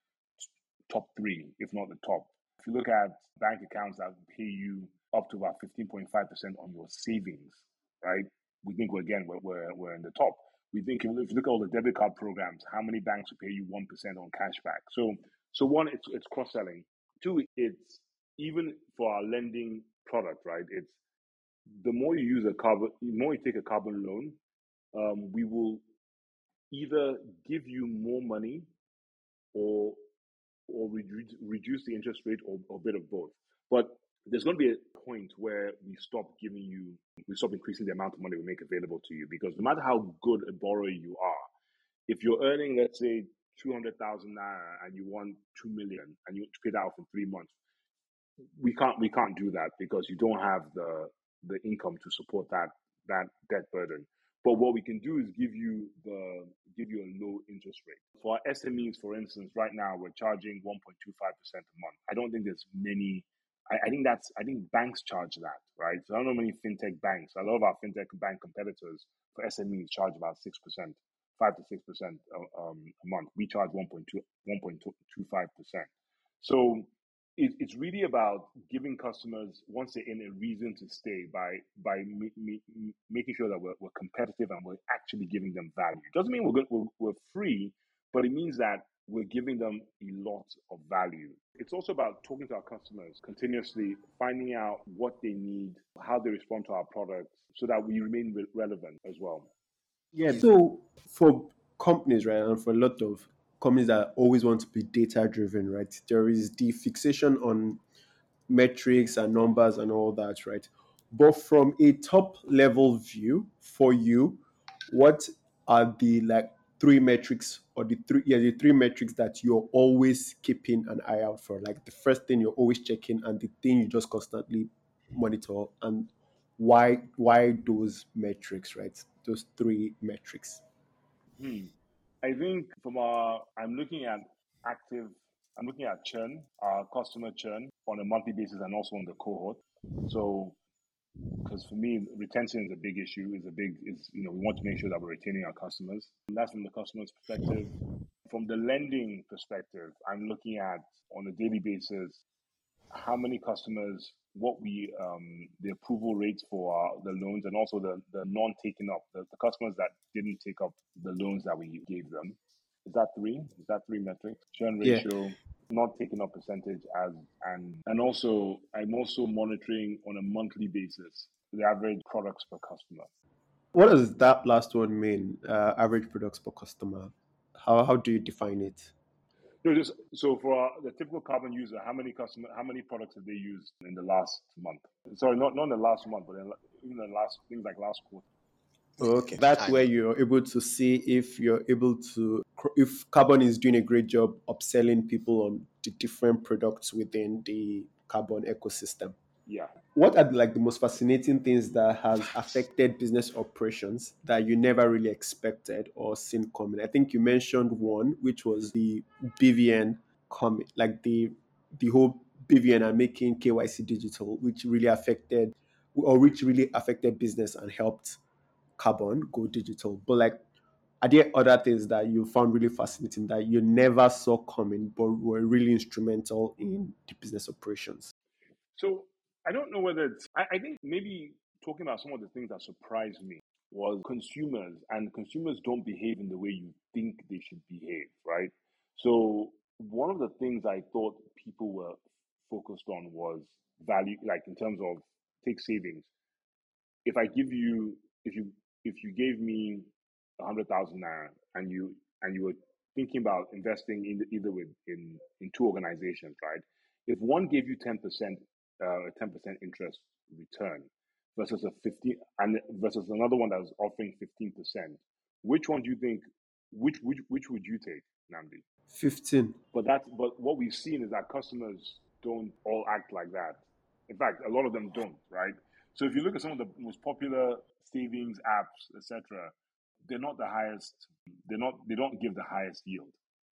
B: top three, if not the top. If you look at bank accounts that pay you up to about fifteen point five percent on your savings, right? We think we're again we're, we're, we're in the top. We think if you look at all the debit card programs, how many banks will pay you one percent on cashback? So so one, it's it's cross selling. Two, it's even for our lending product, right? It's the more you use a carbon, the more you take a carbon loan, um, we will either give you more money or or reduce, reduce the interest rate or, or a bit of both. But there's going to be a point where we stop giving you, we stop increasing the amount of money we make available to you, because no matter how good a borrower you are, if you're earning, let's say, two hundred thousand naira and you want two million and you pay that off in three months, we can't we can't do that because you don't have the the income to support that that debt burden. But what we can do is give you the give you a low interest rate. For our S M Es, for instance, right now we're charging one point two five percent a month. I don't think there's many. I, I think that's I think banks charge that, right? So I don't know many fintech banks. A lot of our fintech bank competitors for S M Es charge about six percent, five to six percent um, a month. We charge one point two one point two five percent. So it, it's really about giving customers, once they're in, a reason to stay by by ma- ma- making sure that we're, we're competitive and we're actually giving them value. It doesn't mean we're, good, we're we're free, but it means that we're giving them a lot of value. It's also about talking to our customers continuously, finding out what they need, how they respond to our products, so that we remain re- relevant as well.
C: Yeah. So for companies, right, and for a lot of companies that always want to be data driven, right, there is the fixation on metrics and numbers and all that, right? But from a top level view for you, what are the like three metrics, or the three yeah the three metrics that you're always keeping an eye out for? Like the first thing you're always checking and the thing you just constantly monitor, and why why those metrics, right? Those three metrics.
B: Hmm. I think from our, I'm looking at active, I'm looking at churn, our customer churn on a monthly basis and also on the cohort. So, because for me, retention is a big issue, is a big, is, you know, we want to make sure that we're retaining our customers. And that's from the customer's perspective. From the lending perspective, I'm looking at on a daily basis how many customers, what we, um, the approval rates for uh, the loans, and also the, the non taking up, the, the customers that didn't take up the loans that we gave them. Is that three? Is that three metrics? Churn
C: Yeah.
B: ratio, not taking up percentage as, and and also I'm also monitoring on a monthly basis the average products per customer.
C: What does that last one mean? Uh, average products per customer. How how do you define it?
B: No, just so for the typical carbon user, how many customer, how many products have they used in the last month? Sorry, not not in the last month, but in, in the last things like last quarter.
C: Okay, that's where
A: And
C: you're able to see if you're able to, if Carbon is doing a great job upselling people on the different products within the Carbon ecosystem.
B: Yeah.
C: What are like the most fascinating things that has affected business operations that you never really expected or seen coming? I think you mentioned one, which was the B V N coming, like the the whole B V N and making K Y C digital, which really affected, or which really affected business and helped Carbon go digital. But like, are there other things that you found really fascinating that you never saw coming, but were really instrumental in the business operations?
B: So I don't know whether it's, I, I think maybe talking about some of the things that surprised me was consumers, and consumers don't behave in the way you think they should behave, right? So one of the things I thought people were focused on was value, like in terms of take savings. If I give you, if you, if you gave me a hundred thousand naira and you, and you were thinking about investing in either with in in two organizations, right? If one gave you ten percent, uh, a ten percent interest return versus a fifteen, and versus another one that was offering fifteen percent, which one do you think? Which which which would you take, Namdi?
C: fifteen.
B: But that's but what we've seen is that customers don't all act like that. In fact, a lot of them don't, right? So if you look at some of the most popular savings apps, et cetera, they're not the highest. They're not. They don't give the highest yield.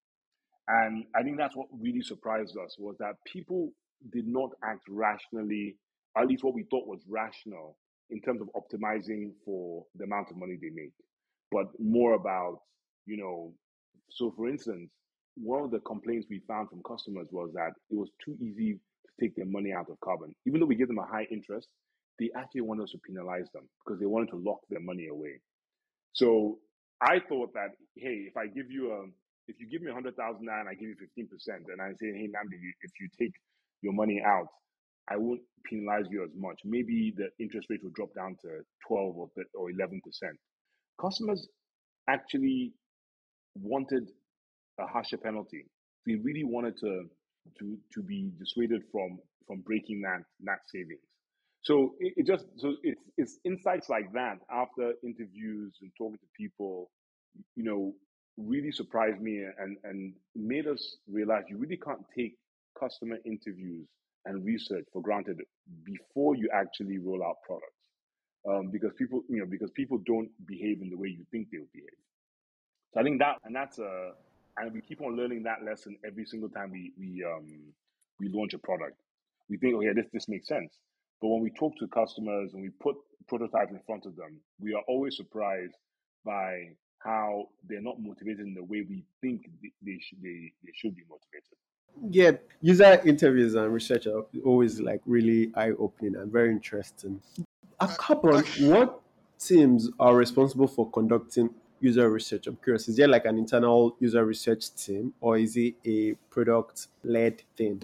B: And I think that's what really surprised us was that people did not act rationally, at least what we thought was rational in terms of optimizing for the amount of money they make, but more about, you know, so for instance, one of the complaints we found from customers was that it was too easy to take their money out of Carbon. Even though we give them a high interest, they actually wanted us to penalize them because they wanted to lock their money away. So I thought that, hey, if I give you a, if you give me a hundred thousand naira and I give you fifteen percent, and I say, hey, Namdi, if you take your money out, I won't penalize you as much. Maybe the interest rate will drop down to twelve or or eleven percent. Customers actually wanted a harsher penalty. They really wanted to to to be dissuaded from from breaking that that savings. So it, it just so it's it's insights like that after interviews and talking to people, you know, really surprised me and and made us realize you really can't take customer interviews and research for granted before you actually roll out products. Um, because people, you know, because people don't behave in the way you think they'll behave. So I think that, and that's a, and we keep on learning that lesson every single time we we um we launch a product. We think, oh yeah, this this makes sense. But when we talk to customers and we put prototypes in front of them, we are always surprised by how they're not motivated in the way we think they, they should they, they should be motivated.
C: Yeah, user interviews and research are always like really eye opening and very interesting. At
A: Uh,
C: Carbon,
A: uh,
C: what teams are responsible for conducting user research? I'm curious, is there like an internal user research team or is it a product led thing?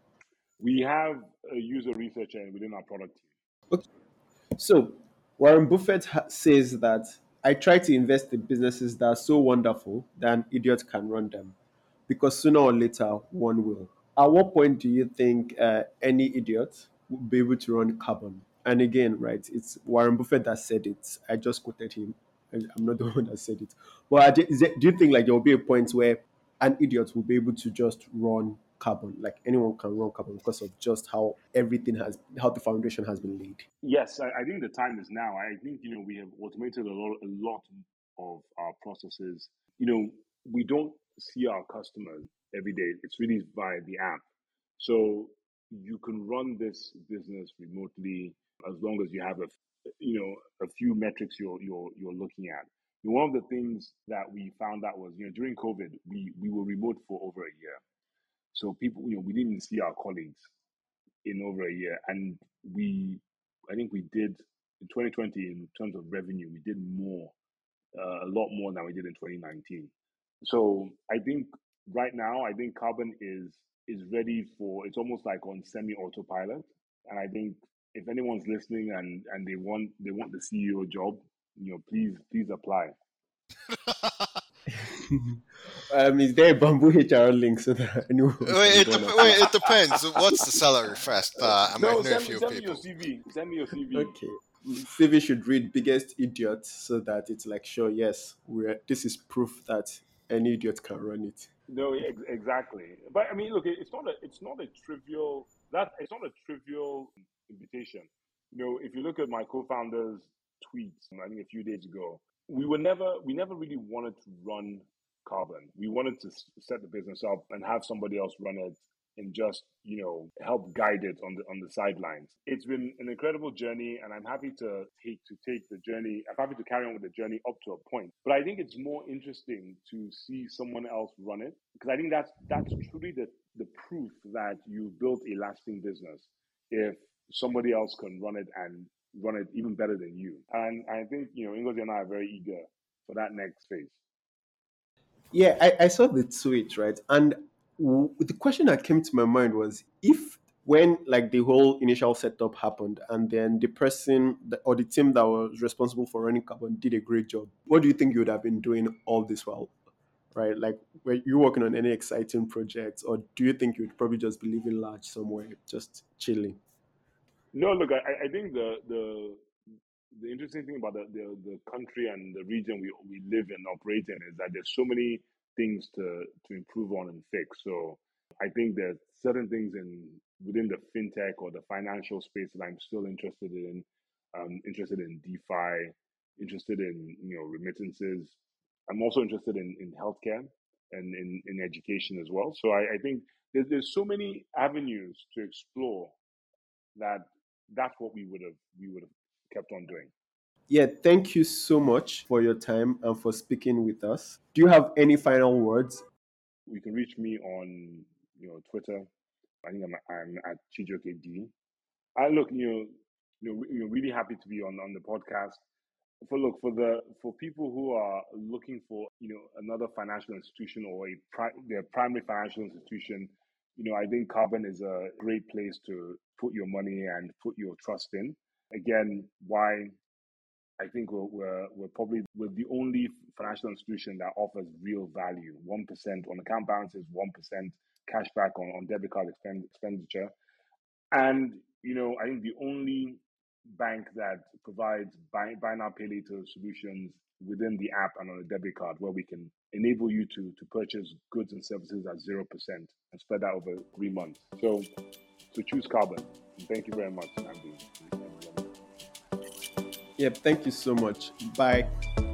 B: We have a user researcher within our product team.
C: Okay. So, Warren Buffett ha- says that I try to invest in businesses that are so wonderful that an idiot can run them because sooner or later one will. At what point do you think uh, any idiot will be able to run Carbon? And again, right, it's Warren Buffett that said it. I just quoted him. I- I'm not the one that said it. But do is there- do you think like there will be a point where an idiot will be able to just run Carbon? Like anyone can run Carbon because of just how everything has, how the foundation has been laid.
B: Yes, I, I think the time is now. I think you know we have automated a lot, a lot of our processes. You know, we don't see our customers every day. It's really via the app. So you can run this business remotely as long as you have a, you know, a few metrics you're you're you're looking at. And one of the things that we found out was, you know, during COVID, we we were remote for over a year. So people, you know, we didn't see our colleagues in over a year, and we, I think we did in twenty twenty in terms of revenue, we did more, uh, a lot more than we did in twenty nineteen. So I think right now, I think Carbon is is ready for. It's almost like on semi autopilot, and I think if anyone's listening and and they want they want the C E O job, you know, please please apply.
C: um, is there a bamboo H R link so that anyone
A: wait,
C: can
A: it
C: go and
A: dep- wait,
C: apply?
A: it depends. What's the salary first? Uh, I might
B: No,
A: know a
B: send me
A: few
B: send me your
A: people.
B: C V. Send me your C V.
C: Okay. C V should read biggest idiot so that it's like, sure, yes, we're, this is proof that any idiot can run it.
B: No, ex- exactly. But I mean, look, it- it's not a it's not a trivial that it's not a trivial invitation. You know, if you look at my co-founder's tweets, I think a few days ago, we were never we never really wanted to run Carbon. We wanted to s- set the business up and have somebody else run it and just, you know, help guide it on the on the sidelines. It's been an incredible journey, and I'm happy to take to take the journey. I'm happy to carry on with the journey up to a point. But I think it's more interesting to see someone else run it, because I think that's that's truly the the proof that you built a lasting business if somebody else can run it and run it even better than you. And I think, you know, Ngozi and I are very eager for that next phase.
C: Yeah, I, I saw the tweet, right? And w- the question that came to my mind was if when like the whole initial setup happened and then the person that, or the team that was responsible for running Carbon did a great job, what do you think you would have been doing all this while? right? Like, were you working on any exciting projects, or do you think you'd probably just be living large somewhere, just chilling?
B: No, look, I, I think the the the interesting thing about the, the, the country and the region we, we live and operate in is that there's so many things to, to improve on and fix. So I think there's certain things in within the fintech or the financial space that I'm still interested in. I'm interested in DeFi, interested in you know remittances. I'm also interested in, in healthcare and in, in education as well. So I, I think there's, there's so many avenues to explore that that's what we would have we would have kept on doing.
C: Yeah, thank you so much for your time and for speaking with us. Do you have any final words?
B: You can reach me on you know Twitter. I think I'm I'm at Chijoke D. I look you know you know you're really happy to be on on the podcast. For look for the for people who are looking for you know another financial institution or a pri- their primary financial institution, you know I think Carbon is a great place to put your money and put your trust in. Again, why I think we're, we're, we're probably we're the only financial institution that offers real value. one percent on account balances, one percent cashback on, on debit card expend, expenditure. And, you know, I think the only bank that provides buy, buy now, pay later solutions within the app and on a debit card where we can enable you to, to purchase goods and services at zero percent and spread that over three months. So, so choose Carbon. And thank you very much, Andy.
C: Yeah, thank you so much. Bye.